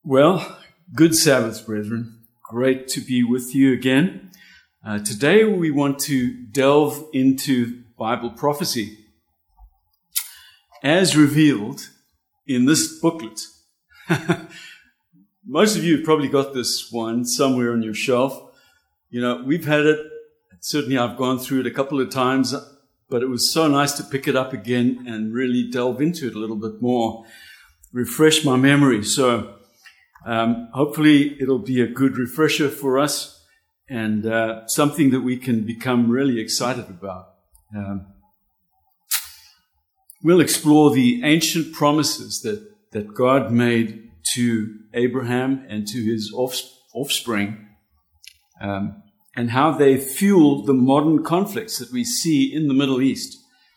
Well, good Sabbath, brethren. Great to be with you again. Today we want to delve into Bible prophecy as revealed in this booklet. Most of you have probably got this one somewhere on your shelf. You know, we've had it. Certainly I've gone through it a couple of times, but it was so nice to pick it up again and really delve into it a little bit more, refresh my memory. So hopefully it'll be a good refresher for us and something that we can become really excited about. We'll explore the ancient promises that God made to Abraham and to his offspring, and how they fuel the modern conflicts that we see in the Middle East.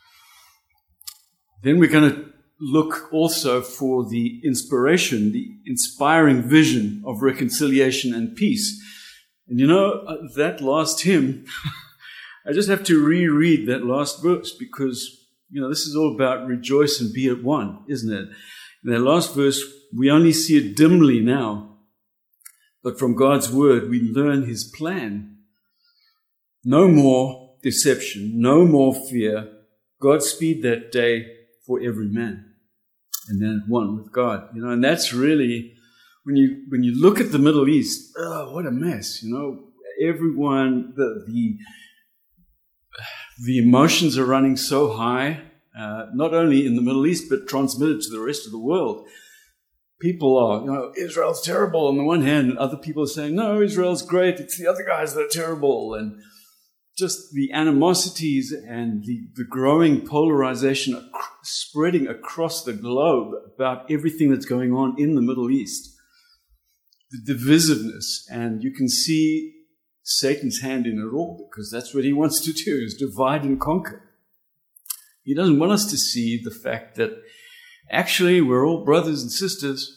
Then we're going to look also for the inspiration, the inspiring vision of reconciliation and peace. And you know, that last hymn, I just have to reread that last verse because, you know, this is all about rejoice and be at one, isn't it? In that last verse, we only see it dimly now, but from God's word, we learn his plan. No more deception, no more fear. Godspeed that day for every man, and then at one with God. You know, and that's really, when you look at the Middle East, oh, what a mess. You know, everyone, the emotions are running so high, not only in the Middle East, but transmitted to the rest of the world. People are, you know, Israel's terrible on the one hand, and other people are saying, no, Israel's great, it's the other guys that are terrible. And just the animosities and the growing polarization spreading across the globe about everything that's going on in the Middle East. The divisiveness, and you can see Satan's hand in it all, because that's what he wants to do, is divide and conquer. He doesn't want us to see the fact that actually we're all brothers and sisters.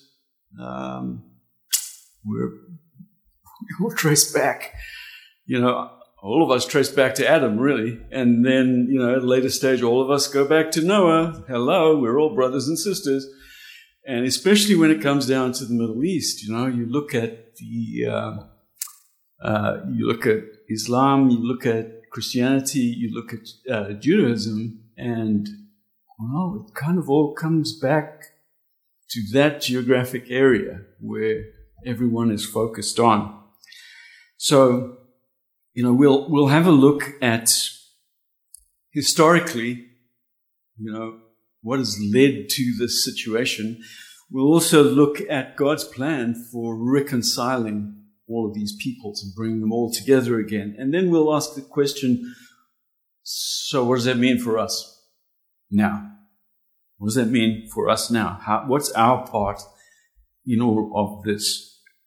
We all trace back, you know, all of us trace back to Adam, really. And then, you know, at a later stage, all of us go back to Noah. Hello, we're all brothers and sisters. And especially when it comes down to the Middle East, you know, you look at you look at Islam, you look at Christianity, you look at Judaism, and, well, it kind of all comes back to that geographic area where everyone is focused on. So, you know, we'll have a look at historically, you know, what has led to this situation. We'll also look at God's plan for reconciling all of these peoples and bringing them all together again. And then we'll ask the question, so what does that mean for us now? What does that mean for us now? What's our part in all of this?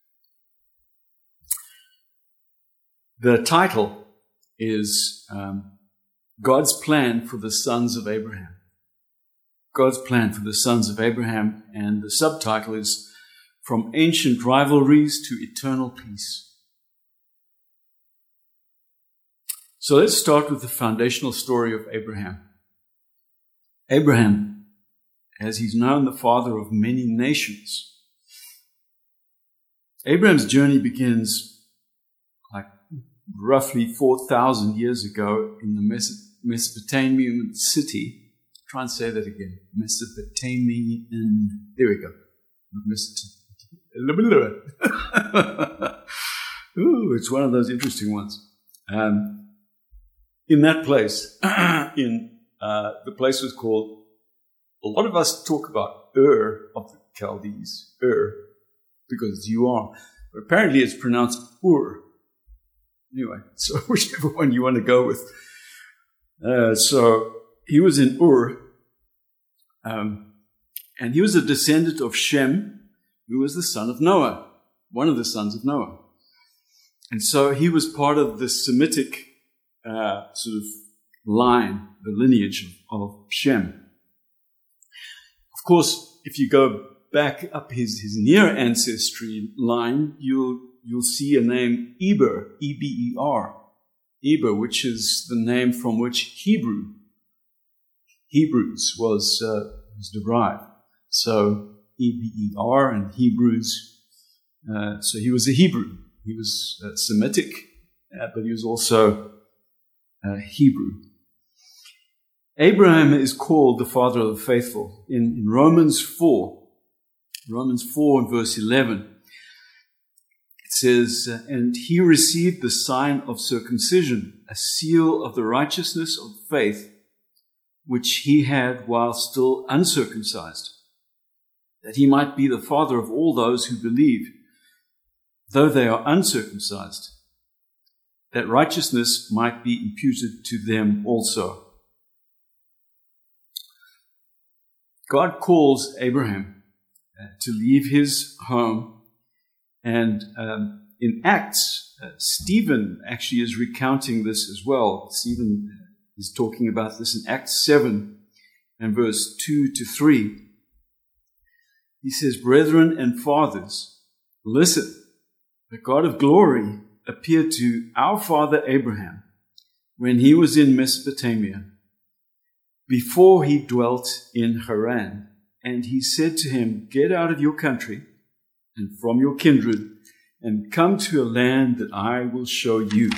The title is God's Plan for the Sons of Abraham. God's Plan for the Sons of Abraham, and the subtitle is From Ancient Rivalries to Eternal Peace. So let's start with the foundational story of Abraham. Abraham, as he's known, the father of many nations. Abraham's journey begins like roughly 4,000 years ago in the Mesopotamian city. Try and say that again. Mesopotamian. There we go. Ooh, it's one of those interesting ones. In that place, the place was called, a lot of us talk about Ur of the Chaldees, because it's U-R. But apparently it's pronounced Ur. Anyway, so whichever one you want to go with. So he was in Ur, and he was a descendant of Shem, who was the son of Noah, one of the sons of Noah. And so he was part of the Semitic sort of line, the lineage of Shem. Of course, if you go back up his near ancestry line, you'll see a name Eber, E-B-E-R, Eber, which is the name from which Hebrews was derived. So E-B-E-R and Hebrews So he was a Hebrew. He was Semitic, but he was also Hebrew. Abraham is called the father of the faithful. In Romans 4 and verse 11, it says, and he received the sign of circumcision, a seal of the righteousness of faith, which he had while still uncircumcised, that he might be the father of all those who believe, though they are uncircumcised, that righteousness might be imputed to them also. God calls Abraham to leave his home. And in Acts, Stephen actually is recounting this as well. Stephen is talking about this in Acts 7 and verse 2 to 3. He says, brethren and fathers, listen, the God of glory appeared to our father Abraham when he was in Mesopotamia, before he dwelt in Haran. And he said to him, get out of your country and from your kindred, and come to a land that I will show you.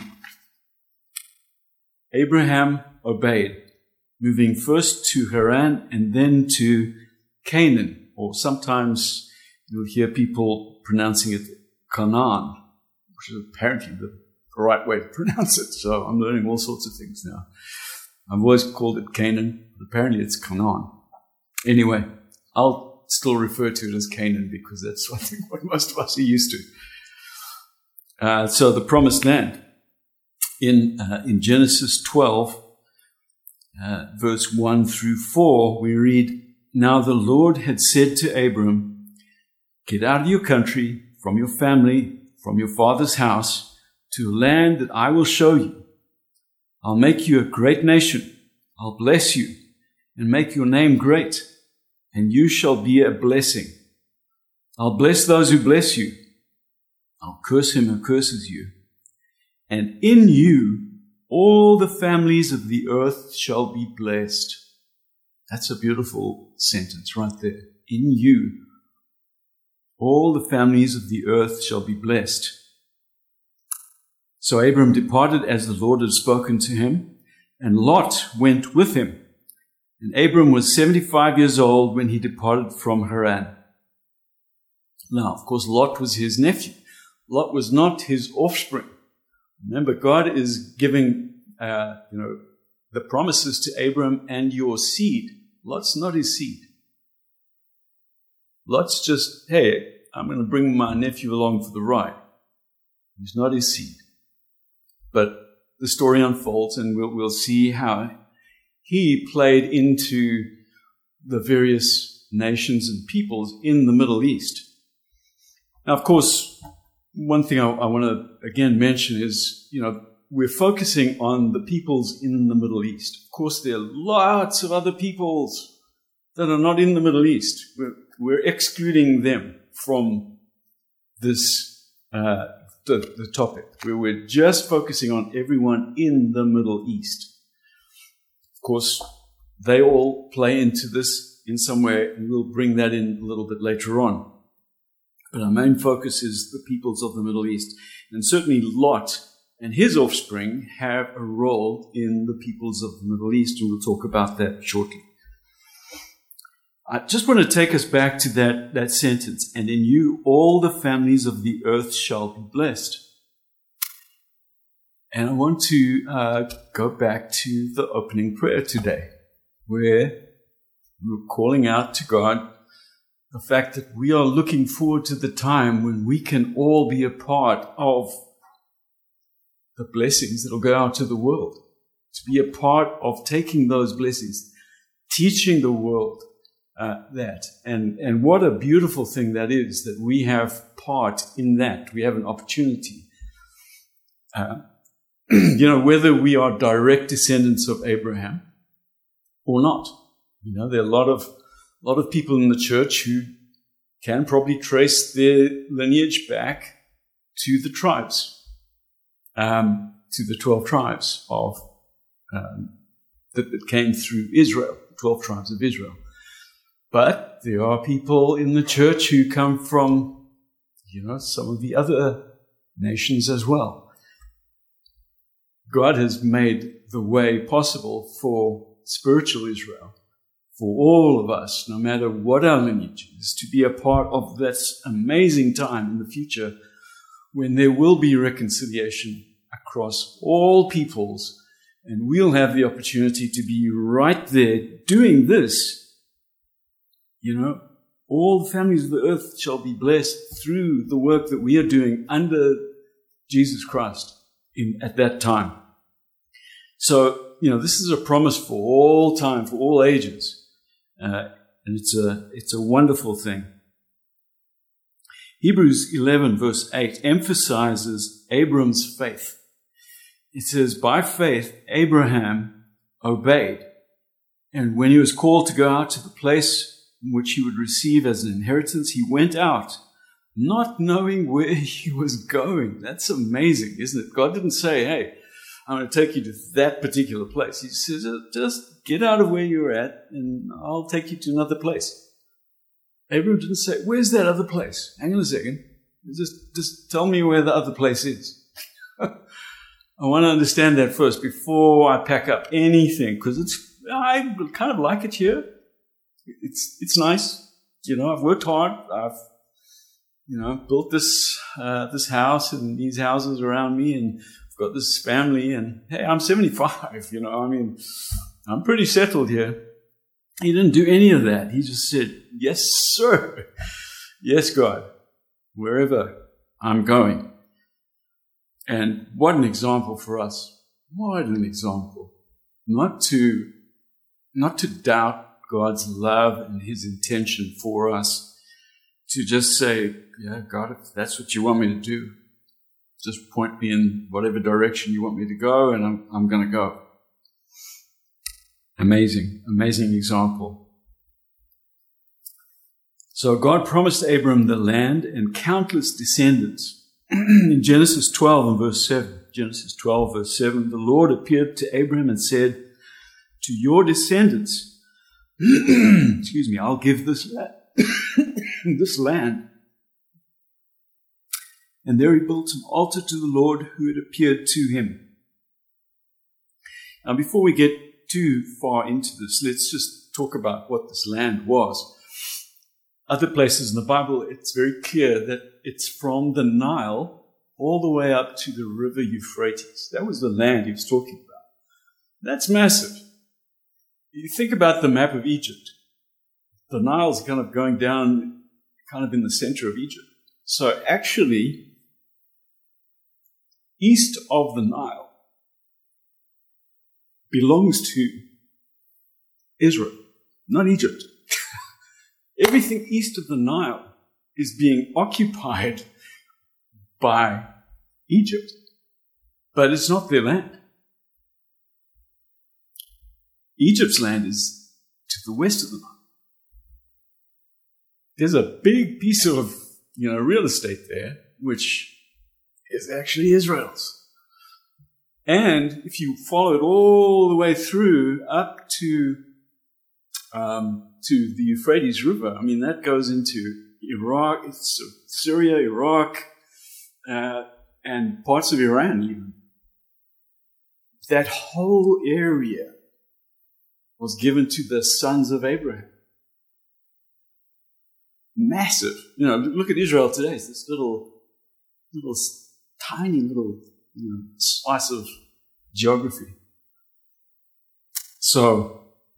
Abraham obeyed, moving first to Haran and then to Canaan, or sometimes you'll hear people pronouncing it Canaan, which is apparently the right way to pronounce it. So I'm learning all sorts of things now. I've always called it Canaan, but apparently it's Canaan. Anyway, I'll still refer to it as Canaan because that's I think what most of us are used to. So the promised land. In Genesis 12, verse 1 through 4, we read, now the Lord had said to Abram, get out of your country, from your family, from your father's house, to a land that I will show you. I'll make you a great nation. I'll bless you and make your name great, and you shall be a blessing. I'll bless those who bless you. I'll curse him who curses you. And in you, all the families of the earth shall be blessed. That's a beautiful sentence right there. In you, all the families of the earth shall be blessed. So Abram departed as the Lord had spoken to him, and Lot went with him. And Abram was 75 years old when he departed from Haran. Now, of course, Lot was his nephew. Lot was not his offspring. Remember, God is giving, the promises to Abram and your seed. Lot's not his seed. Lot's just, hey, I'm going to bring my nephew along for the ride. He's not his seed. But the story unfolds, and we'll see how he played into the various nations and peoples in the Middle East. Now, of course, one thing I want to again mention is, we're focusing on the peoples in the Middle East. Of course, there are lots of other peoples that are not in the Middle East. We're excluding them from this, the topic, where we're just focusing on everyone in the Middle East. Of course, they all play into this in some way, and we'll bring that in a little bit later on. But our main focus is the peoples of the Middle East. And certainly Lot and his offspring have a role in the peoples of the Middle East, and we'll talk about that shortly. I just want to take us back to that sentence, and in you all the families of the earth shall be blessed. And I want to go back to the opening prayer today, where we're calling out to God the fact that we are looking forward to the time when we can all be a part of the blessings that will go out to the world, to be a part of taking those blessings, teaching the world that. And what a beautiful thing that is, that we have part in that. We have an opportunity. Whether we are direct descendants of Abraham or not. There are a lot of people in the church who can probably trace their lineage back to the tribes, to the 12 tribes of that came through Israel, the 12 tribes of Israel. But there are people in the church who come from some of the other nations as well. God has made the way possible for spiritual Israel, for all of us, no matter what our lineage is, to be a part of this amazing time in the future when there will be reconciliation across all peoples, and we'll have the opportunity to be right there doing this. All the families of the earth shall be blessed through the work that we are doing under Jesus Christ at that time. So, this is a promise for all time, for all ages. And it's a wonderful thing. Hebrews 11 verse 8 emphasizes Abram's faith. It says, by faith, Abraham obeyed. And when he was called to go out to the place which he would receive as an inheritance, he went out, not knowing where he was going. That's amazing, isn't it? God didn't say, hey, I'm going to take you to that particular place. He says, just get out of where you're at and I'll take you to another place. Abraham didn't say, where's that other place? Hang on a second. Just tell me where the other place is. I want to understand that first before I pack up anything, because I kind of like it here. It's nice. I've worked hard. I've built this house and these houses around me, and I've got this family, and hey, I'm 75, I'm pretty settled here. He didn't do any of that. He just said, yes, sir. Yes, God, wherever I'm going. And what an example for us. What an example. Not to doubt God's love and his intention for us, to just say, yeah, God, if that's what you want me to do, just point me in whatever direction you want me to go, and I'm going to go. Amazing, amazing example. So God promised Abram the land and countless descendants. In Genesis 12 and verse 7, Genesis 12 verse 7, the Lord appeared to Abram and said, to your descendants, I'll give this land. And there he built an altar to the Lord who had appeared to him. Now, before we get too far into this, let's just talk about what this land was. Other places in the Bible, it's very clear that it's from the Nile all the way up to the river Euphrates. That was the land he was talking about. That's massive. You think about the map of Egypt. The Nile's kind of going down kind of in the center of Egypt. So actually, east of the Nile belongs to Israel, not Egypt. Everything east of the Nile is being occupied by Egypt, but it's not their land. Egypt's land is to the west of the Nile. There's a big piece of real estate there, which is actually Israel's. And if you follow it all the way through up to the Euphrates River, that goes into Iraq, Syria, Iraq, and parts of Iran even. That whole area was given to the sons of Abraham. Massive. Look at Israel today. It's this little tiny little slice of geography. So,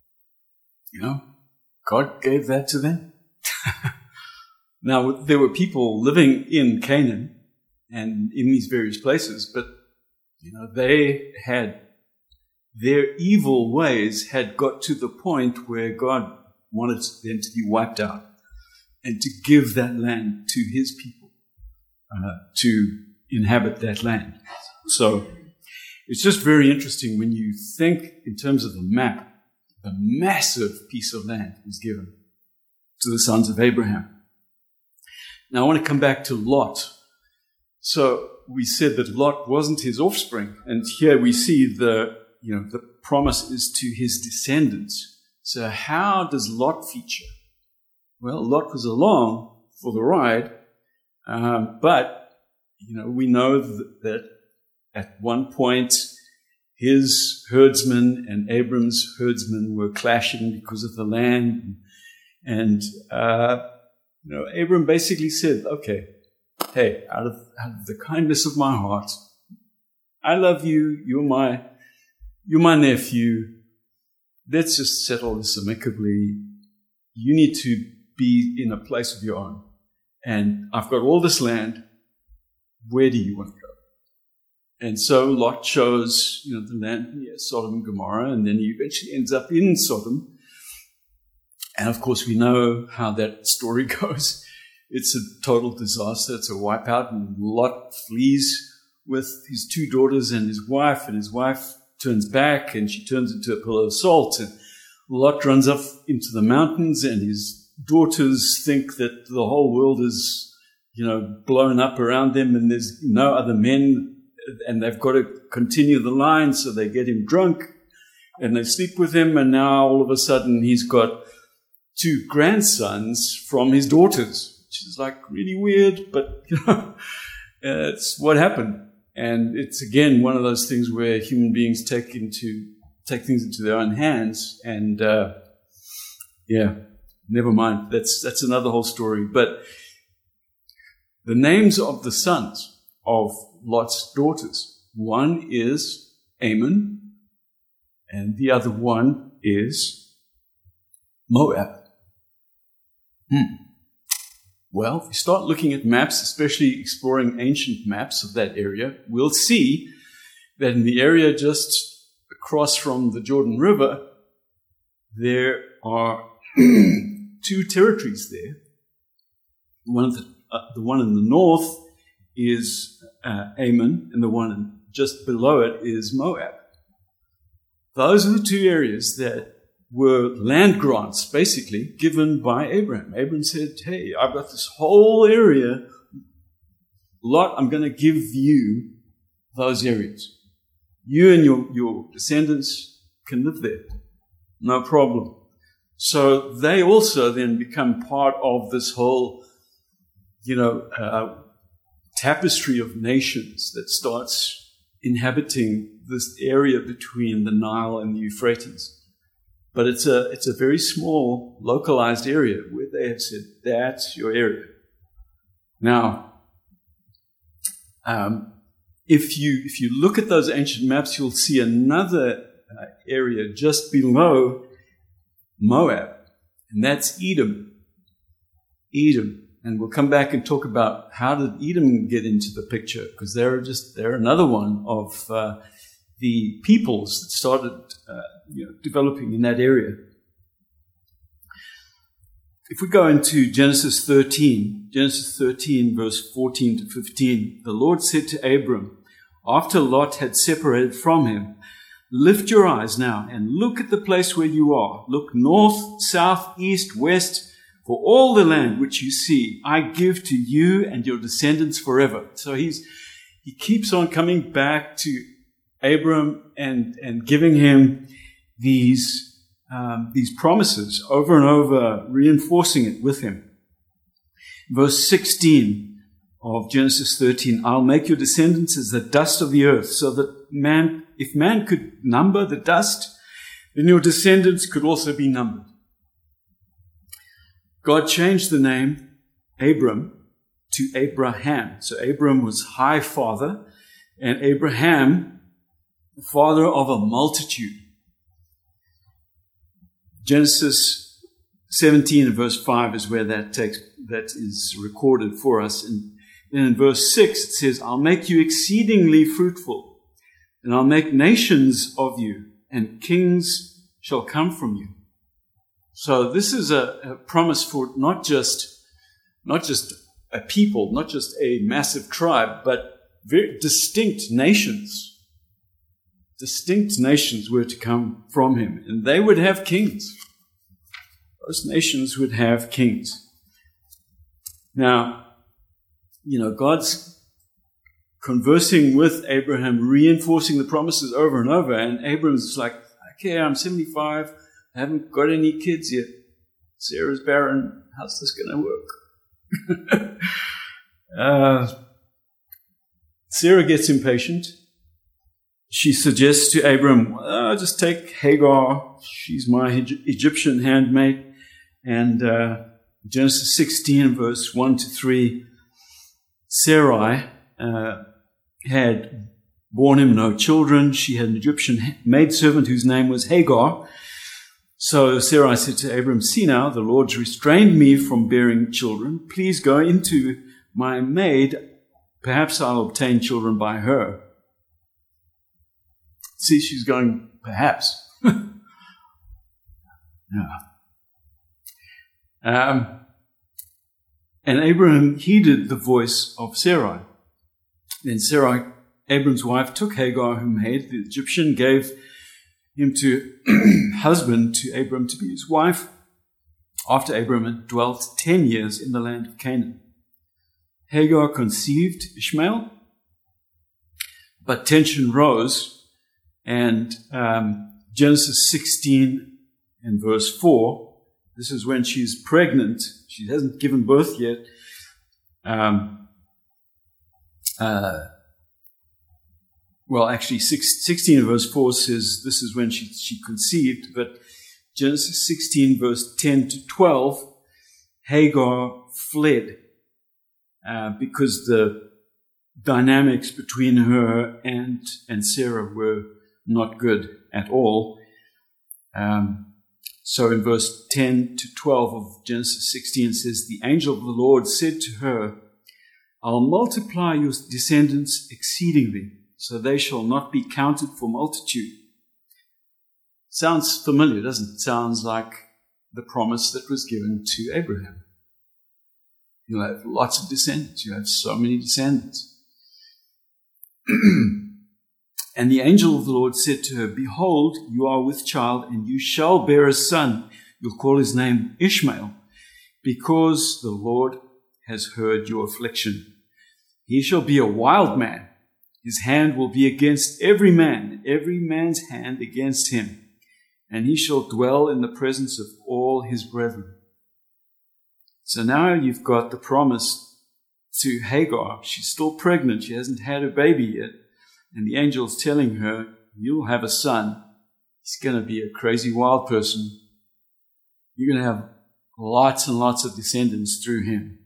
God gave that to them. Now, there were people living in Canaan and in these various places, but, they had, their evil ways had got to the point where God wanted them to be wiped out and to give that land to his people, to inhabit that land. So it's just very interesting when you think in terms of the map, a massive piece of land was given to the sons of Abraham. Now I want to come back to Lot. So we said that Lot wasn't his offspring, and here we see the promise is to his descendants. So how does Lot feature? Well, Lot was along for the ride, But, we know that at one point his herdsmen and Abram's herdsmen were clashing because of the land. And, Abram basically said, okay, hey, out of the kindness of my heart, I love you. You're my nephew. Let's just settle this amicably. You need to be in a place of your own. And I've got all this land. Where do you want to go? And so Lot chose, the land near Sodom and Gomorrah, and then he eventually ends up in Sodom. And of course, we know how that story goes. It's a total disaster. It's a wipeout, and Lot flees with his 2 daughters and his wife turns back, and she turns into a pillar of salt. And Lot runs up into the mountains, and his daughters think that the whole world is, blown up around them, and there's no other men, and they've got to continue the line, so they get him drunk, and they sleep with him, and now all of a sudden he's got 2 grandsons from his daughters, which is like really weird, but it's what happened. And it's again one of those things where human beings take things into their own hands, and never mind. That's another whole story. But the names of the sons of Lot's daughters, one is Ammon, and the other one is Moab. Well, if we start looking at maps, especially exploring ancient maps of that area, we'll see that in the area just across from the Jordan River, there are 2 territories there. The one in the north is Ammon, and the one just below it is Moab. Those are the 2 areas that were land grants, basically, given by Abraham. Abraham said, hey, I've got this whole area. Lot, I'm going to give you those areas. You and your descendants can live there. No problem. So they also then become part of this whole, tapestry of nations that starts inhabiting this area between the Nile and the Euphrates. But it's a very small, localized area where they have said, that's your area. Now, if you look at those ancient maps, you'll see another area just below Moab, and that's Edom. And we'll come back and talk about how did Edom get into the picture, because they're another one of the peoples that started developing in that area. If we go into Genesis 13 verse 14 to 15, the Lord said to Abram, after Lot had separated from him, lift your eyes now and look at the place where you are. Look north, south, east, west, for all the land which you see, I give to you and your descendants forever. So he keeps on coming back to Abram and giving him these promises over and over, reinforcing it with him. Verse 16 of Genesis 13, I'll make your descendants as the dust of the earth, so that if man could number the dust, then your descendants could also be numbered. God changed the name Abram to Abraham. So Abram was high father, and Abraham, the father of a multitude. Genesis 17 and verse 5 is where that is recorded for us. And then in verse 6 it says, I'll make you exceedingly fruitful, and I'll make nations of you, and kings shall come from you. So this is a promise for not just a people, not just a massive tribe, but very distinct nations. Distinct nations were to come from him, and they would have kings. Those nations would have kings. Now, God's conversing with Abraham, reinforcing the promises over and over, and Abraham's like, okay, I'm 75, I haven't got any kids yet. Sarah's barren, how's this going to work? Sarah gets impatient. She suggests to Abram, just take Hagar. She's my Egyptian handmaid. And Genesis 16, verse 1 to 3, Sarai had borne him no children. She had an Egyptian maidservant whose name was Hagar. So Sarai said to Abram, see now, the Lord's restrained me from bearing children. Please go into my maid. Perhaps I'll obtain children by her. See, she's going, perhaps. Yeah. And Abraham heeded the voice of Sarai. Then Sarai, Abram's wife, took Hagar, her maid, the Egyptian, gave him to husband to Abram to be his wife, after Abram had dwelt 10 years in the land of Canaan. Hagar conceived Ishmael, but tension rose, and Genesis 16 and verse 4, this is when she's pregnant. She hasn't given birth yet. Well, actually, 16 verse 4 says this is when she conceived, but Genesis 16 verse 10 to 12, Hagar fled because the dynamics between her and Sarah were not good at all. So in verse 10 to 12 of Genesis 16 it says, the angel of the Lord said to her, I'll multiply your descendants exceedingly, so they shall not be counted for multitude. Sounds familiar, doesn't it? Sounds like the promise that was given to Abraham. You'll have lots of descendants. You have so many descendants. And the angel of the Lord said to her, behold, you are with child, and you shall bear a son. You'll call his name Ishmael, because the Lord has heard your affliction. He shall be a wild man. His hand will be against every man, and every man's hand against him. And he shall dwell in the presence of all his brethren. So now you've got the promise to Hagar. She's still pregnant. She hasn't had a baby yet. And the angel's telling her, you'll have a son. He's going to be a crazy wild person. You're going to have lots and lots of descendants through him.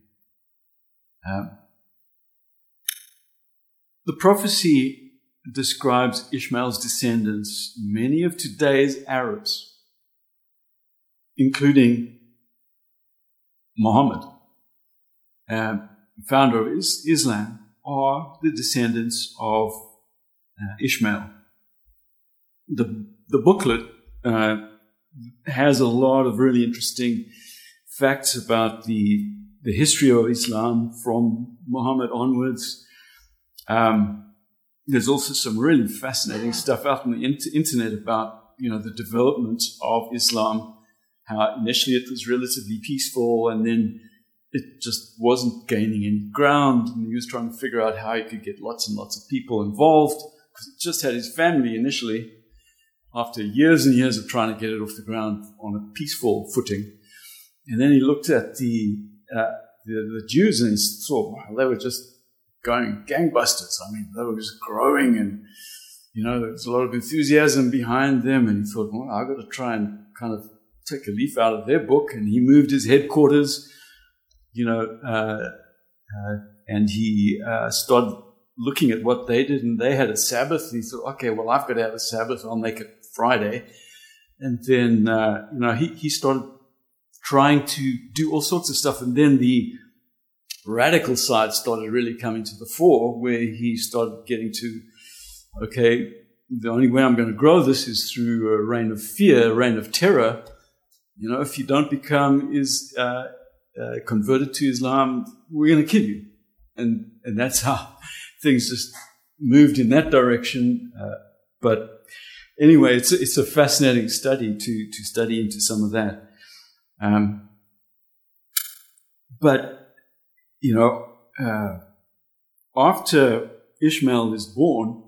The prophecy describes Ishmael's descendants, many of today's Arabs, including Muhammad, founder of Islam, are the descendants of Ishmael. The booklet has a lot of really interesting facts about the history of Islam from Muhammad onwards. There's also some really fascinating stuff out on the internet about, the development of Islam, how initially it was relatively peaceful and then it just wasn't gaining any ground, and he was trying to figure out how he could get lots and lots of people involved, because he just had his family initially, after years and years of trying to get it off the ground on a peaceful footing. And then he looked at the Jews and he thought, wow, they were just going gangbusters. I mean, they were just growing, and there was a lot of enthusiasm behind them. And he thought, well, I've got to try and kind of take a leaf out of their book. And he moved his headquarters, and he started looking at what they did, and they had a Sabbath. And he thought, okay, well, I've got to have a Sabbath. I'll make it Friday. And then, he started trying to do all sorts of stuff. And then the radical side started really coming to the fore, where he started getting to, okay, the only way I'm going to grow this is through a reign of fear, a reign of terror. If you don't become converted to Islam, we're going to kill you. And that's how things just moved in that direction. But anyway, it's a fascinating study to study into some of that. But after Ishmael is born,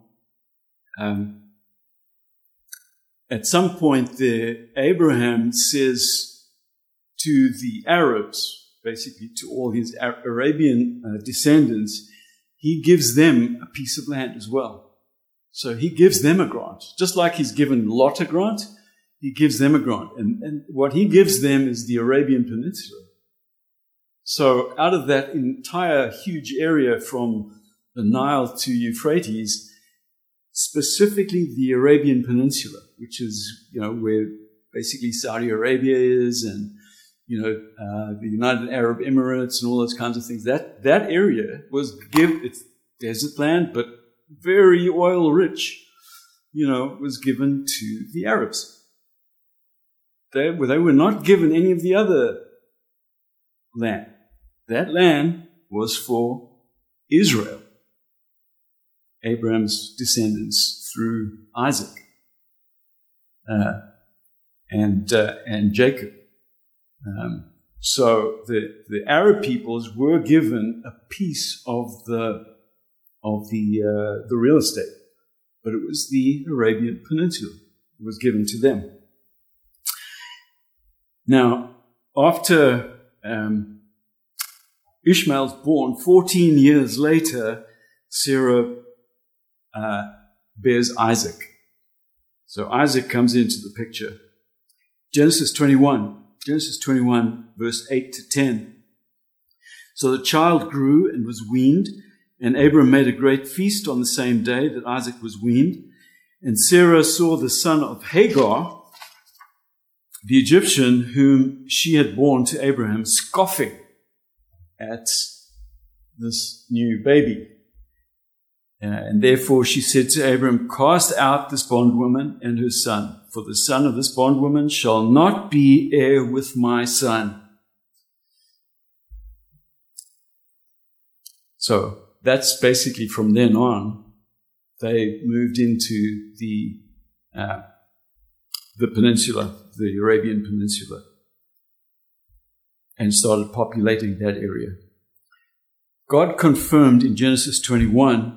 at some point there, Abraham says to the Arabs, basically to all his Arabian descendants, he gives them a piece of land as well. So he gives them a grant. Just like he's given Lot a grant, he gives them a grant. And what he gives them is the Arabian Peninsula. So out of that entire huge area from the Nile to Euphrates, specifically the Arabian Peninsula, which is, where basically Saudi Arabia is and, the United Arab Emirates and all those kinds of things. That area it's desert land, but very oil rich, was given to the Arabs. They were not given any of the other land. That land was for Israel, Abraham's descendants through Isaac and Jacob. So the Arab peoples were given a piece of the real estate, but it was the Arabian Peninsula that was given to them. Now, after Ishmael's born, 14 years later, Sarah bears Isaac. So Isaac comes into the picture. Genesis 21, verse 8 to 10. So the child grew and was weaned, and Abram made a great feast on the same day that Isaac was weaned. And Sarah saw the son of Hagar, the Egyptian, whom she had borne to Abraham, scoffing at this new baby. And therefore she said to Abram, cast out this bondwoman and her son, for the son of this bondwoman shall not be heir with my son. So that's basically from then on, they moved into the peninsula, the Arabian Peninsula, and started populating that area. God confirmed in Genesis 21,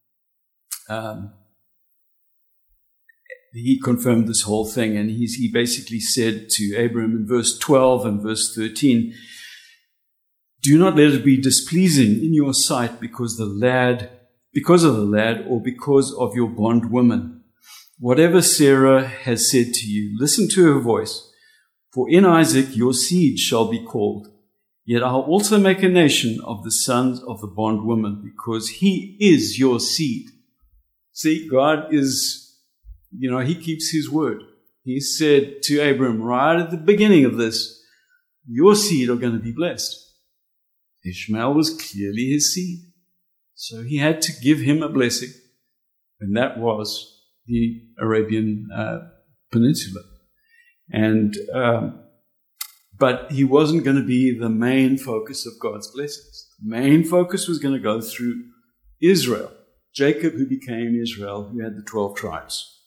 he confirmed this whole thing, and he basically said to Abram in verse 12 and verse 13, do not let it be displeasing in your sight because of the lad, or because of your bondwoman. Whatever Sarah has said to you, listen to her voice. For in Isaac your seed shall be called. Yet I'll also make a nation of the sons of the bondwoman, because he is your seed. See, God is, he keeps his word. He said to Abram right at the beginning of this, your seed are going to be blessed. Ishmael was clearly his seed. So he had to give him a blessing, and that was the Arabian Peninsula. And but he wasn't going to be the main focus of God's blessings. The main focus was going to go through Israel, Jacob, who became Israel, who had the 12 tribes.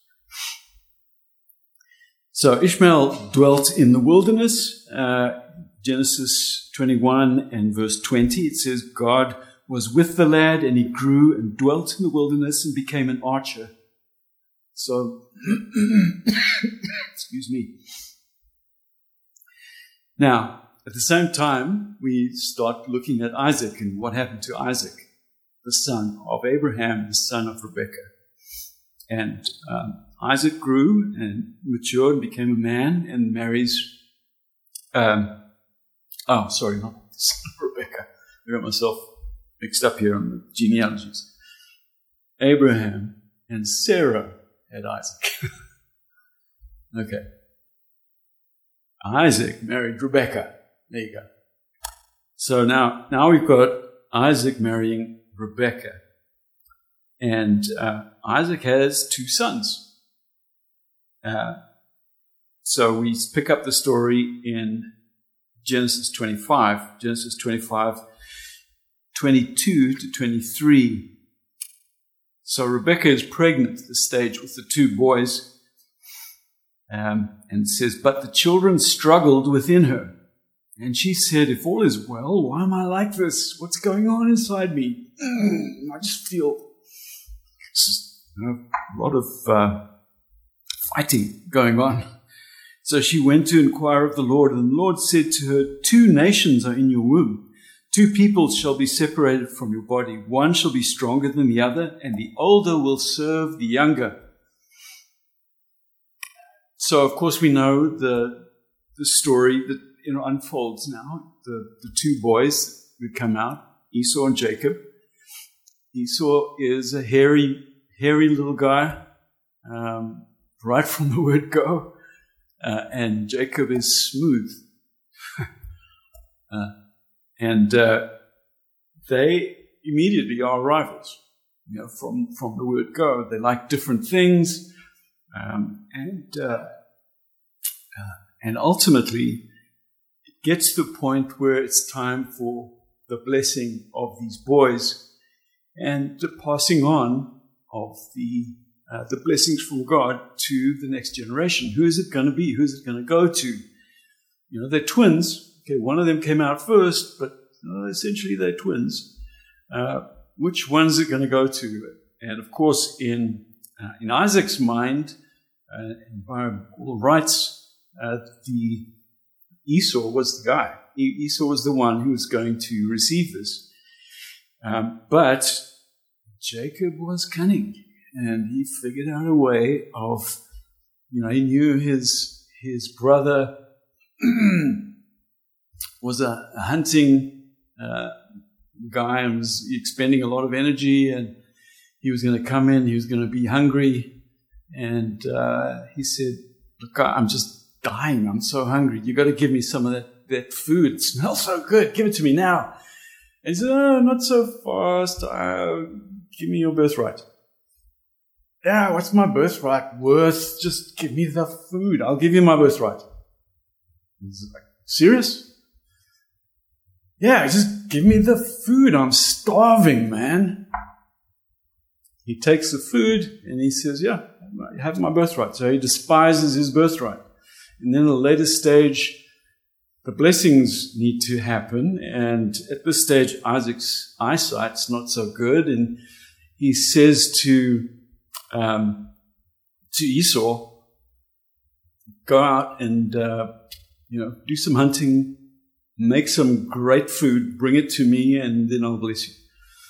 So Ishmael dwelt in the wilderness. Genesis 21 and verse 20, it says, God was with the lad, and he grew and dwelt in the wilderness and became an archer. So, excuse me. Now, at the same time, we start looking at Isaac and what happened to Isaac, the son of Abraham, the son of Rebekah. And Isaac grew and matured and became a man and marries, not the son of Rebekah. I got myself mixed up here on the genealogies. Abraham and Sarah had Isaac. Okay. Isaac married Rebekah. There you go. So now we've got Isaac marrying Rebekah. And Isaac has 2 sons. So we pick up the story in Genesis 25, 22 to 23. So Rebekah is pregnant at this stage with the 2 boys. And it says, but the children struggled within her. And she said, if all is well, why am I like this? What's going on inside me? I just feel a lot of fighting going on. So she went to inquire of the Lord, and the Lord said to her, 2 nations are in your womb. 2 peoples shall be separated from your body. One shall be stronger than the other, and the older will serve the younger. So, of course, we know the story that unfolds now. The 2 boys who come out, Esau and Jacob. Esau is a hairy little guy, right from the word go. And Jacob is smooth. And they immediately are rivals, from the word go. They like different things. And ultimately, it gets to the point where it's time for the blessing of these boys and the passing on of the blessings from God to the next generation. Who is it going to be? Who is it going to go to? They're twins. Okay, one of them came out first, but essentially they're twins. Which one's it going to go to? And of course, in Isaac's mind, and by all rights, the Esau was the guy. Esau was the one who was going to receive this. But Jacob was cunning, and he figured out a way of, he knew his brother was a hunting guy and was expending a lot of energy, and he was going to come in, he was going to be hungry, and he said, look, I'm just dying, I'm so hungry, you got to give me some of that food, it smells so good, give it to me now. And he said, oh, not so fast, give me your birthright. Yeah, what's my birthright worth? Just give me the food, I'll give you my birthright. He's like, serious? Yeah, just give me the food. I'm starving, man. He takes the food and he says, yeah, I have my birthright. So he despises his birthright. And then at a later stage, the blessings need to happen. And at this stage, Isaac's eyesight's not so good. And he says to Esau, go out and, do some hunting, make some great food, bring it to me, and then I'll bless you.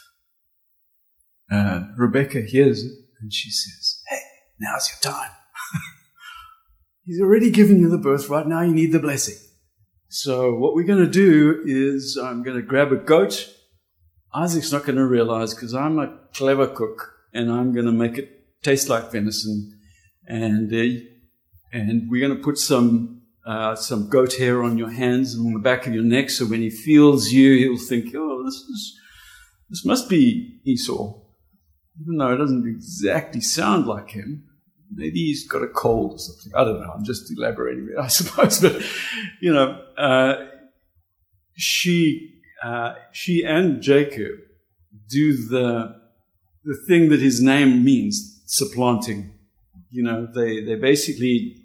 Rebecca hears it, and she says, hey, now's your time. He's already given you the birthright, now you need the blessing. So what we're going to do is I'm going to grab a goat. Isaac's not going to realize because I'm a clever cook, and I'm going to make it taste like venison, and we're going to put some goat hair on your hands and on the back of your neck, so when he feels you, he'll think, oh, this must be Esau, even though it doesn't exactly sound like him. Maybe he's got a cold or something. I don't know. I'm just elaborating it, I suppose. But she and Jacob do the thing that his name means, supplanting. They basically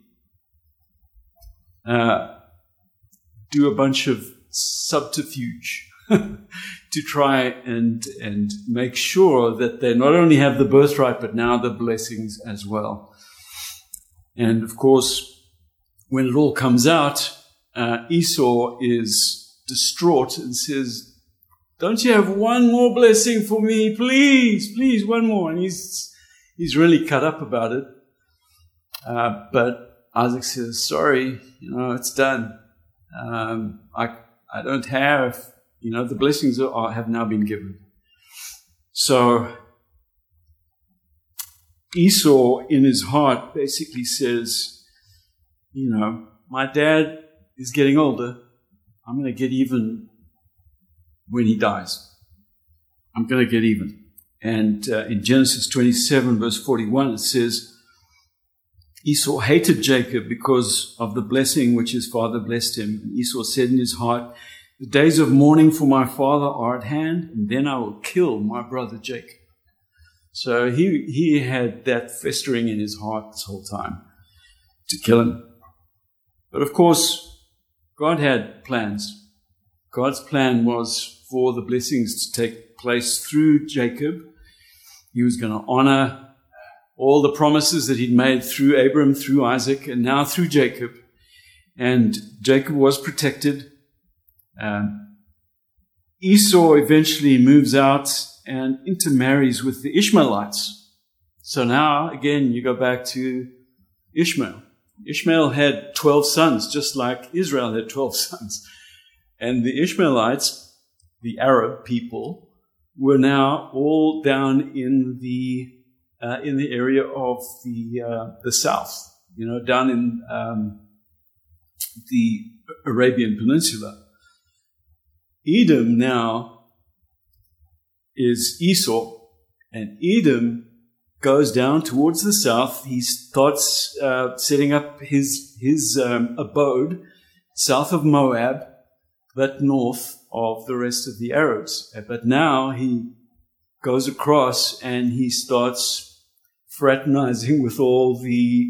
do a bunch of subterfuge to try and make sure that they not only have the birthright, but now the blessings as well. And of course, when it all comes out, Esau is distraught and says, don't you have one more blessing for me? Please, one more. And he's really cut up about it. But Isaac says, sorry, it's done. I don't have, the blessings have now been given. So Esau in his heart basically says, my dad is getting older. I'm going to get even when he dies. I'm going to get even. And in Genesis 27 verse 41 it says, Esau hated Jacob because of the blessing which his father blessed him. And Esau said in his heart, the days of mourning for my father are at hand, and then I will kill my brother Jacob. So he had that festering in his heart this whole time to kill him. But of course, God had plans. God's plan was for the blessings to take place through Jacob. He was going to honor all the promises that he'd made through Abraham, through Isaac, and now through Jacob. And Jacob was protected. Esau eventually moves out and intermarries with the Ishmaelites. So now, again, you go back to Ishmael. Ishmael had 12 sons, just like Israel had 12 sons. And the Ishmaelites, the Arab people, were now all down in the area of the south, down in the Arabian Peninsula. Edom now is Esau, and Edom goes down towards the south. He starts setting up his abode south of Moab, but north of the rest of the Arabs. But now he goes across and he starts fraternizing with all the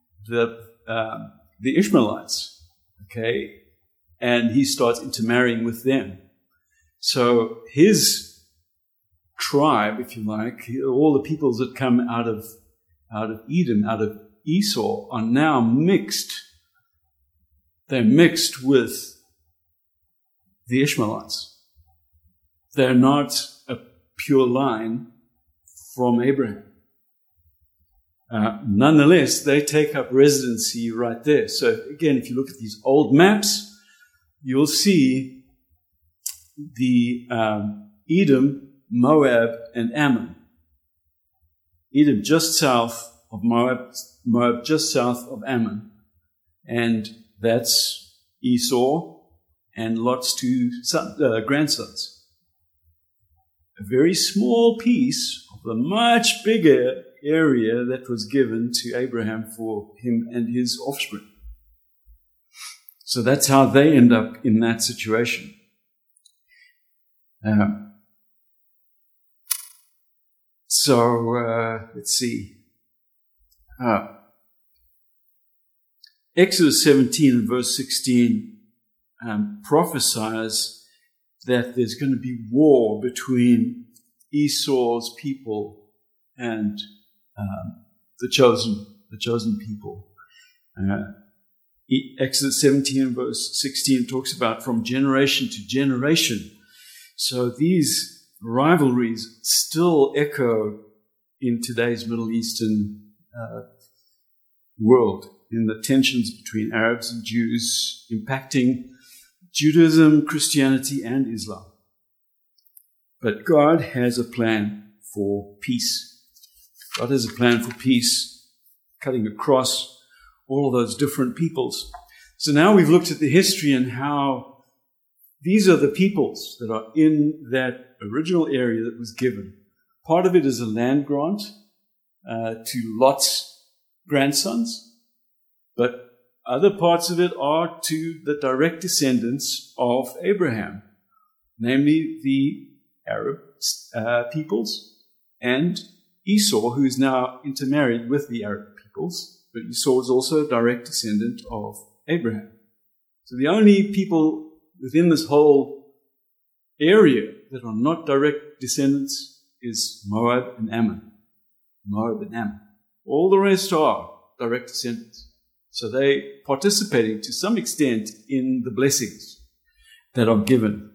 Ishmaelites, okay? And he starts intermarrying with them. So his tribe, if you like, all the peoples that come out of Edom, out of Esau, are now mixed. They're mixed with the Ishmaelites. They're not a pure line from Abraham. Nonetheless, they take up residency right there. So again, if you look at these old maps, you'll see the Edom, Moab, and Ammon. Edom just south of Moab, Moab just south of Ammon. And that's Esau and Lot's two grandsons. A very small piece of the much bigger area that was given to Abraham for him and his offspring. So that's how they end up in that situation. Let's see. Exodus 17 and verse 16 prophesies that there's going to be war between Esau's people and the chosen people. Exodus 17 and verse 16 talks about from generation to generation. So these rivalries still echo in today's Middle Eastern world, in the tensions between Arabs and Jews impacting Judaism, Christianity, and Islam. But God has a plan for peace. God has a plan for peace, cutting across all of those different peoples. So now we've looked at the history and how these are the peoples that are in that original area that was given. Part of it is a land grant to Lot's grandsons, but other parts of it are to the direct descendants of Abraham, namely the Arab peoples and Esau, who is now intermarried with the Arab peoples, but Esau is also a direct descendant of Abraham. So the only people within this whole area that are not direct descendants is Moab and Ammon. Moab and Ammon. All the rest are direct descendants. So they participating to some extent in the blessings that are given.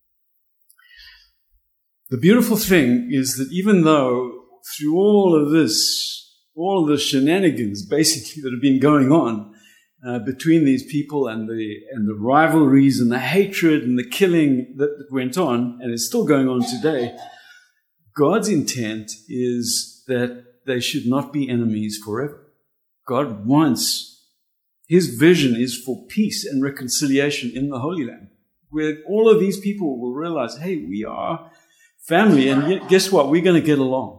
The beautiful thing is that even though through all of the shenanigans basically that have been going on between these people and the rivalries and the hatred and the killing that went on and is still going on today, God's intent is that they should not be enemies forever. God wants, his vision is for peace and reconciliation in the Holy Land, where all of these people will realize, hey, we are family, and guess what? We're going to get along.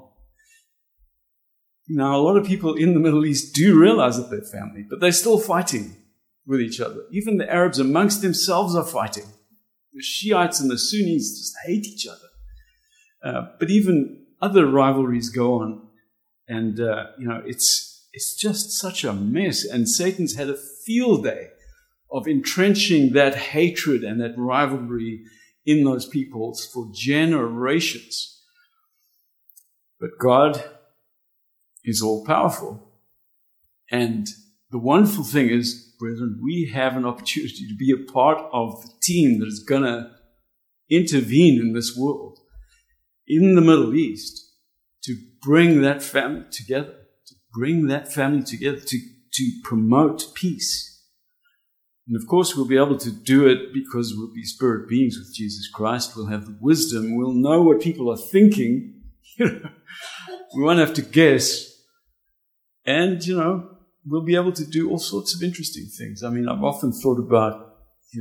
Now, a lot of people in the Middle East do realize that they're family, but they're still fighting with each other. Even the Arabs amongst themselves are fighting. The Shiites and the Sunnis just hate each other. But even other rivalries go on. And, it's just such a mess. And Satan's had a field day of entrenching that hatred and that rivalry in those peoples for generations. But God is all powerful. And the wonderful thing is, brethren, we have an opportunity to be a part of the team that is going to intervene in this world, in the Middle East, to bring that family together, to promote peace. And of course, we'll be able to do it because we'll be spirit beings with Jesus Christ. We'll have the wisdom. We'll know what people are thinking. We won't have to guess. And, we'll be able to do all sorts of interesting things. I mean, I've often thought about,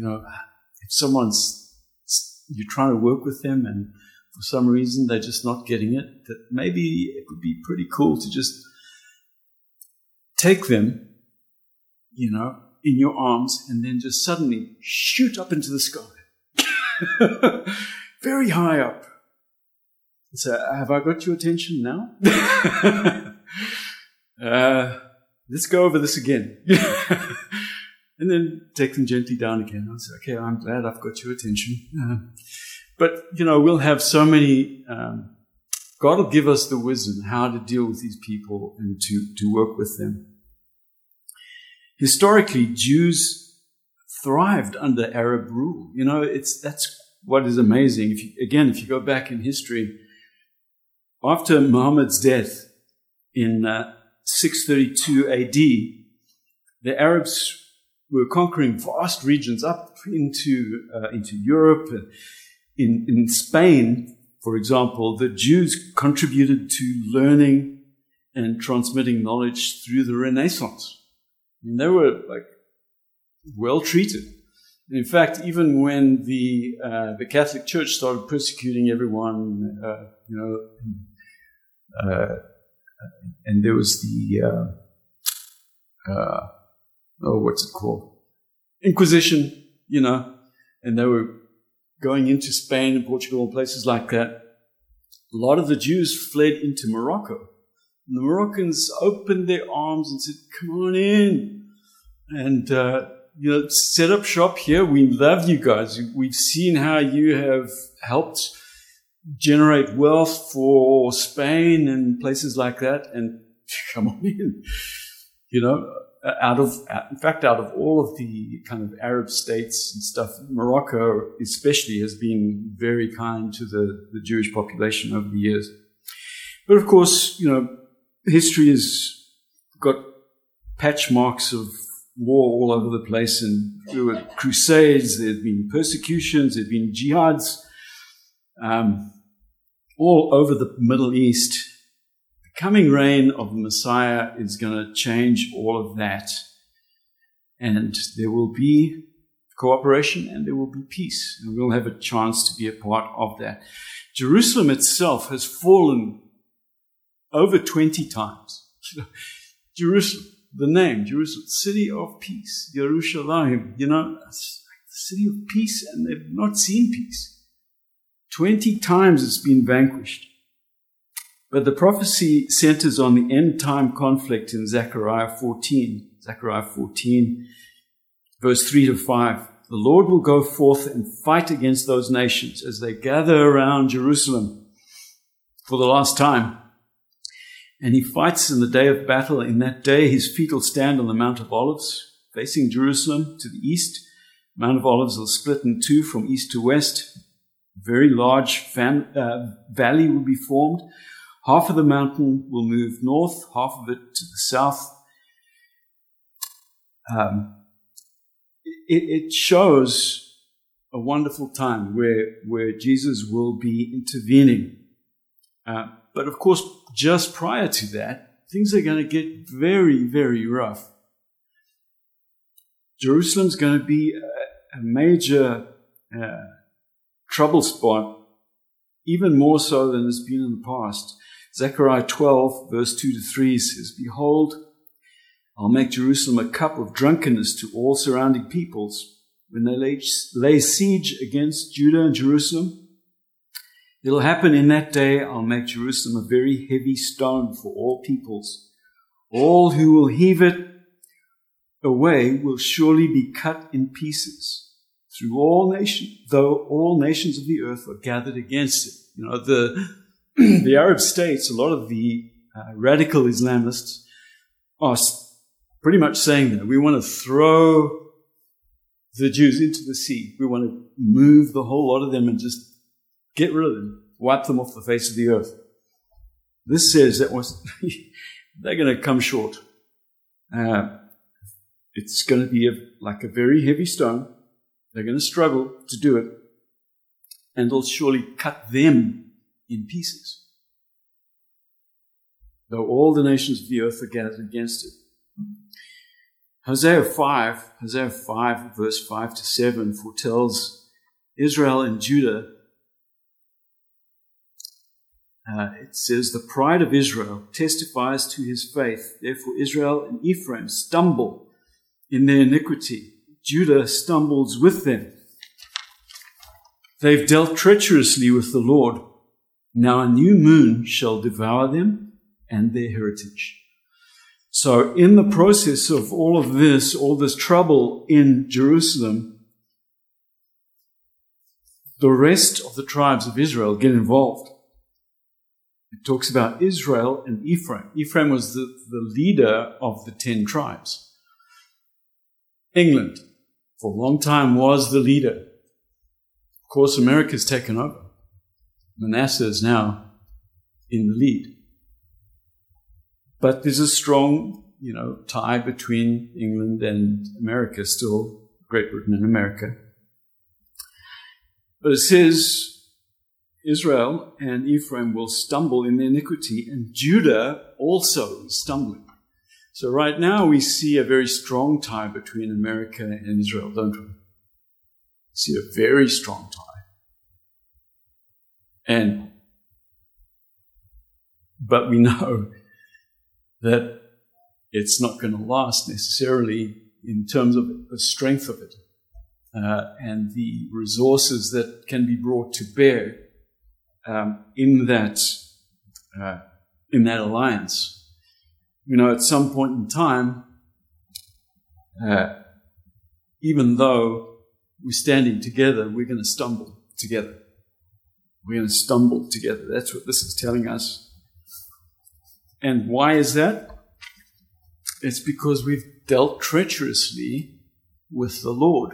if you're trying to work with them and for some reason they're just not getting it, that maybe it would be pretty cool to just take them, in your arms and then just suddenly shoot up into the sky. Very high up. So, have I got your attention now? Let's go over this again. And then take them gently down again. I'll say, okay, I'm glad I've got your attention. But, we'll have so many, God will give us the wisdom how to deal with these people and to work with them. Historically, Jews thrived under Arab rule. That's what is amazing. If you go back in history, after Muhammad's death in 632 AD, the Arabs were conquering vast regions up into Europe. In Spain, for example, the Jews contributed to learning and transmitting knowledge through the Renaissance. And they were well treated. In fact, even when the Catholic Church started persecuting everyone, and there was the what's it called? Inquisition, and they were going into Spain and Portugal and places like that. A lot of the Jews fled into Morocco. And the Moroccans opened their arms and said, come on in and, set up shop here. We love you guys. We've seen how you have helped generate wealth for Spain and places like that. And come on in, out of all of the kind of Arab states and stuff, Morocco especially has been very kind to the Jewish population over the years. But of course, history has got patch marks of war all over the place, and there were crusades, there had been persecutions, there had been jihads, all over the Middle East. The coming reign of the Messiah is going to change all of that, and there will be cooperation and there will be peace, and we'll have a chance to be a part of that. Jerusalem itself has fallen over 20 times. Jerusalem, the name, Jerusalem, city of peace, Yerushalayim, the city of peace, and they've not seen peace. 20 times it's been vanquished. But the prophecy centers on the end time conflict in Zechariah 14. Zechariah 14, verse 3 to 5. The Lord will go forth and fight against those nations as they gather around Jerusalem for the last time. And he fights in the day of battle. In that day, his feet will stand on the Mount of Olives, facing Jerusalem to the east. Mount of Olives will split in two from east to west. A very large valley will be formed. Half of the mountain will move north, half of it to the south. It shows a wonderful time where Jesus will be intervening. But of course, just prior to that, things are going to get very, very rough. Jerusalem's going to be a major trouble spot, even more so than it's been in the past. Zechariah 12, verse 2 to 3 says, Behold, I'll make Jerusalem a cup of drunkenness to all surrounding peoples. When they lay siege against Judah and Jerusalem, it'll happen in that day, I'll make Jerusalem a very heavy stone for all peoples. All who will heave it away will surely be cut in pieces through all nations, though all nations of the earth are gathered against it. The Arab states, a lot of the radical Islamists are pretty much saying that we want to throw the Jews into the sea. We want to move the whole lot of them and just get rid of them, wipe them off the face of the earth. This says that they're going to come short. It's going to be like a very heavy stone. They're going to struggle to do it, and it'll surely cut them in pieces. Though all the nations of the earth are gathered against it. Hosea 5, verse 5 to 7, foretells Israel and Judah. It says, the pride of Israel testifies to his faith. Therefore Israel and Ephraim stumble in their iniquity. Judah stumbles with them. They've dealt treacherously with the Lord. Now a new moon shall devour them and their heritage. So in the process of all this trouble in Jerusalem, the rest of the tribes of Israel get involved. It talks about Israel and Ephraim. Ephraim was the leader of the 10 tribes. England, for a long time, was the leader. Of course, America's taken over. Manasseh is now in the lead. But there's a strong, tie between England and America, still Great Britain and America. But it says Israel and Ephraim will stumble in their iniquity, and Judah also is stumbling. So right now we see a very strong tie between America and Israel, don't we? We see a very strong tie. But we know that it's not going to last necessarily in terms of the strength of it and the resources that can be brought to bear in that alliance. At some point in time, even though we're standing together, we're going to stumble together. We're going to stumble together. That's what this is telling us. And why is that? It's because we've dealt treacherously with the Lord.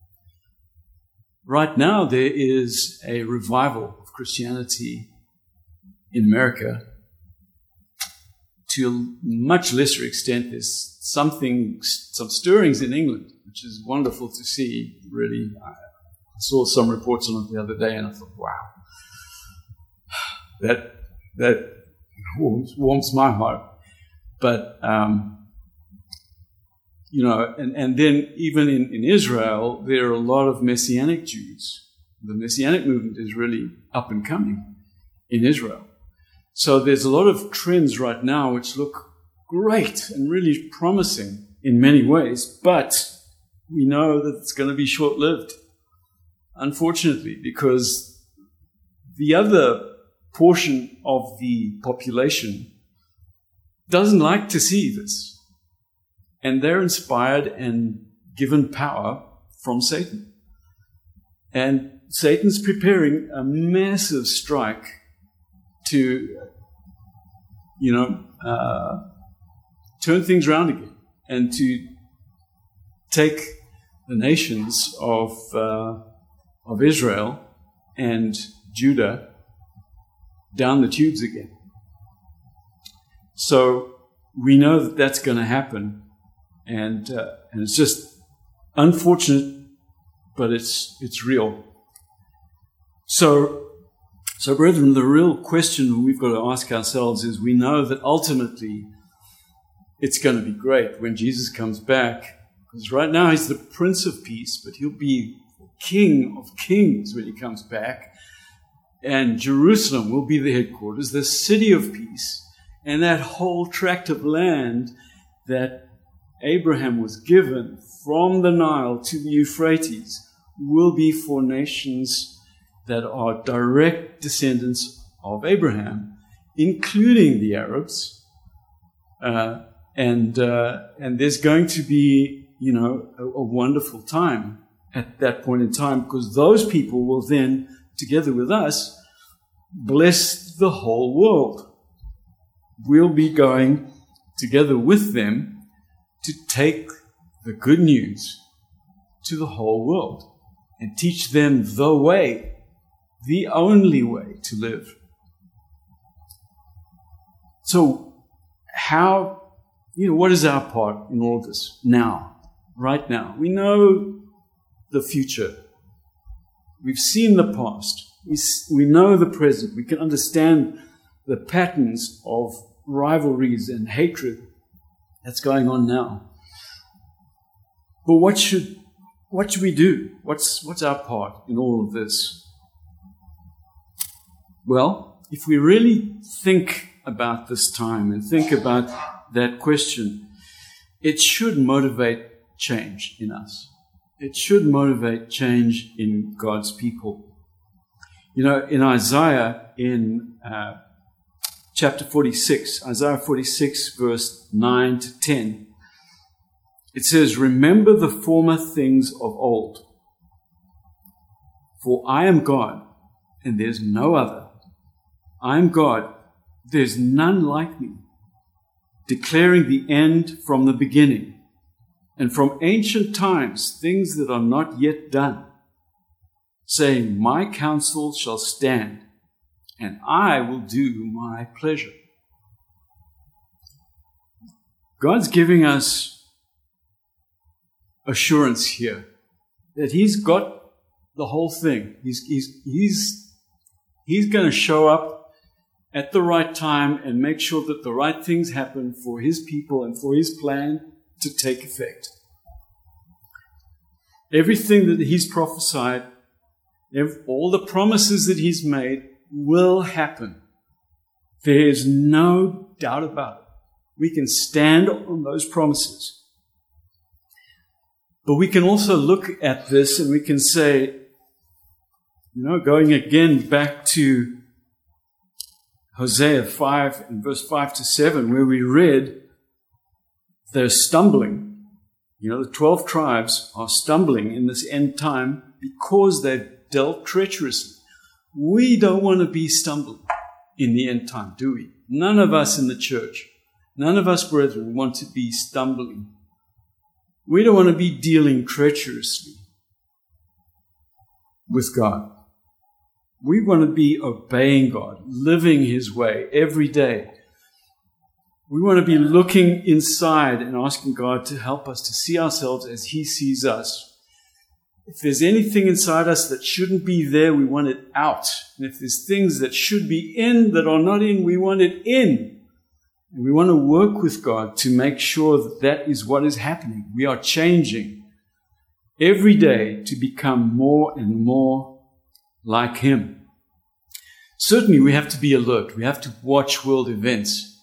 Right now, there is a revival of Christianity in America. To a much lesser extent, there's some stirrings in England, which is wonderful to see, really. I saw some reports on it the other day, and I thought, wow, that warms my heart. But, and then even in Israel, there are a lot of Messianic Jews. The Messianic movement is really up and coming in Israel. So there's a lot of trends right now which look great and really promising in many ways, but we know that it's going to be short-lived, unfortunately, because the other portion of the population doesn't like to see this. And they're inspired and given power from Satan. And Satan's preparing a massive strike to, turn things around again and to take the nations of Israel and Judah down the tubes again. So we know that that's going to happen, and it's just unfortunate, but it's real. So, brethren, the real question we've got to ask ourselves is, we know that ultimately it's going to be great when Jesus comes back, because right now he's the Prince of Peace, but he'll be the King of Kings when he comes back, and Jerusalem will be the headquarters, the city of peace, and that whole tract of land that Abraham was given from the Nile to the Euphrates will be for nations that are direct descendants of Abraham, including the Arabs. And there's going to be, a wonderful time at that point in time, because those people will then, together with us, bless the whole world. We'll be going together with them to take the good news to the whole world and teach them the way, the only way to live. So what is our part in all this now, right now? We know the future. We've seen the past. We know the present. We can understand the patterns of rivalries and hatred that's going on now. But what should we do? What's our part in all of this? Well, if we really think about this time and think about that question, it should motivate change in us. It should motivate change in God's people. In Isaiah, in chapter 46, Isaiah 46, verse 9 to 10, it says, "Remember the former things of old. For I am God, and there's no other. I am God, there's none like me, declaring the end from the beginning, and from ancient times things that are not yet done, saying, my counsel shall stand, and I will do my pleasure." God's giving us assurance here that He's got the whole thing. He's going to show up at the right time and make sure that the right things happen for His people and for His plan to take effect. Everything that He's prophesied, all the promises that He's made will happen. There is no doubt about it. We can stand on those promises. But we can also look at this and we can say, going again back to Hosea 5 and verse 5 to 7, where we read they're stumbling. The 12 tribes are stumbling in this end time because they've dealt treacherously. We don't want to be stumbling in the end time, do we? None of us in the church, none of us brethren want to be stumbling. We don't want to be dealing treacherously with God. We want to be obeying God, living His way every day. We want to be looking inside and asking God to help us to see ourselves as He sees us. If there's anything inside us that shouldn't be there, we want it out. And if there's things that should be in that are not in, we want it in. And we want to work with God to make sure that that is what is happening. We are changing every day to become more and more like Him. Certainly, we have to be alert. We have to watch world events.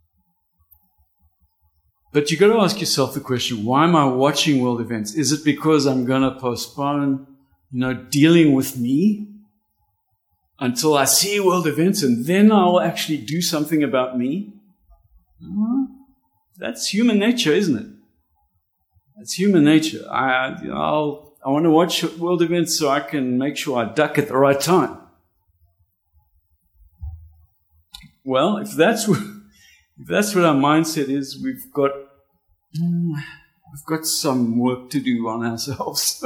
But you've got to ask yourself the question, why am I watching world events? Is it because I'm going to postpone, dealing with me until I see world events and then I'll actually do something about me? That's human nature, isn't it? That's human nature. I want to watch world events so I can make sure I duck at the right time. Well, if that's what our mindset is, we've got some work to do on ourselves.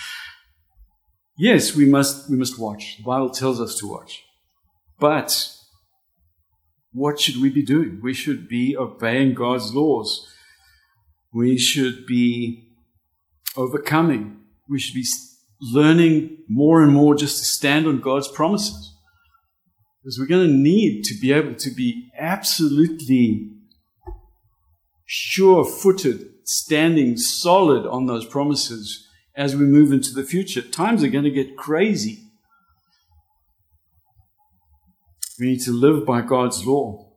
Yes, we must watch. The Bible tells us to watch. But what should we be doing? We should be obeying God's laws. We should be overcoming. We should be learning more and more just to stand on God's promises. Because we're going to need to be able to be absolutely sure-footed, standing solid on those promises as we move into the future. Times are going to get crazy. We need to live by God's law.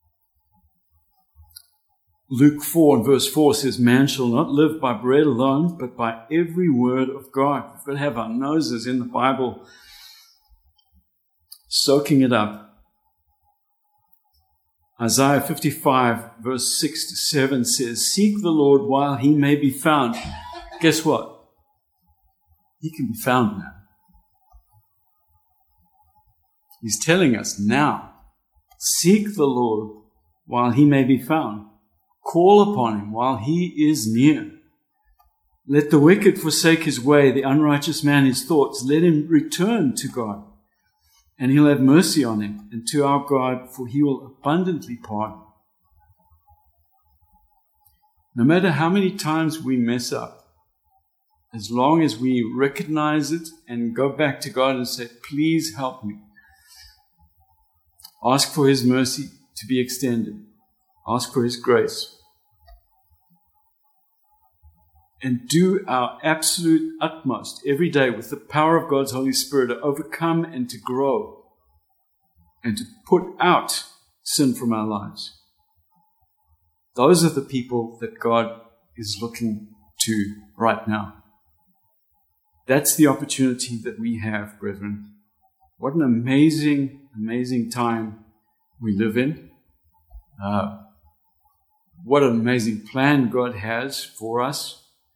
Luke 4 and verse 4 says, "Man shall not live by bread alone, but by every word of God." We've got to have our noses in the Bible, soaking it up. Isaiah 55 verse 6 to 7 says, "Seek the Lord while He may be found." Guess what? He can be found now. He's telling us now, seek the Lord while He may be found. Call upon him while he is near. Let the wicked forsake his way, the unrighteous man his thoughts. Let him return to God, and he'll have mercy on him, and to our God, for he will abundantly pardon. No matter how many times we mess up, as long as we recognize it and go back to God and say, please help me. Ask for his mercy to be extended. Ask for his grace. And do our absolute utmost every day with the power of God's Holy Spirit to overcome and to grow and to put out sin from our lives. Those are the people that God is looking to right now. That's the opportunity that we have, brethren. What an amazing, amazing time we live in. What an amazing plan God has for us.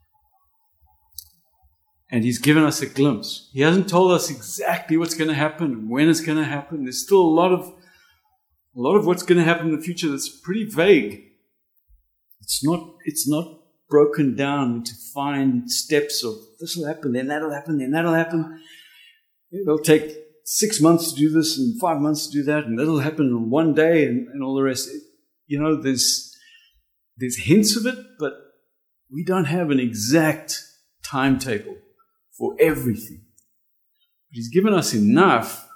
And he's given us a glimpse. He hasn't told us exactly what's going to happen and when it's going to happen. There's still a lot of what's going to happen in the future that's pretty vague. It's not broken down into fine steps of this will happen, then that'll happen, then that'll happen. It'll take 6 months to do this and 5 months to do that, and that'll happen in one day and all the rest. There's hints of it, but we don't have an exact timetable for everything. But he's given us enough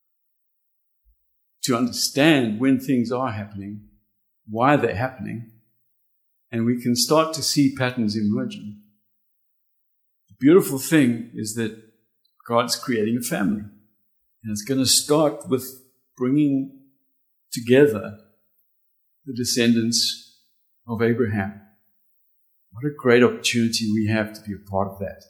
to understand when things are happening, why they're happening, and we can start to see patterns emerging. The beautiful thing is that God's creating a family, and it's going to start with bringing together the descendants of Abraham. What a great opportunity we have to be a part of that.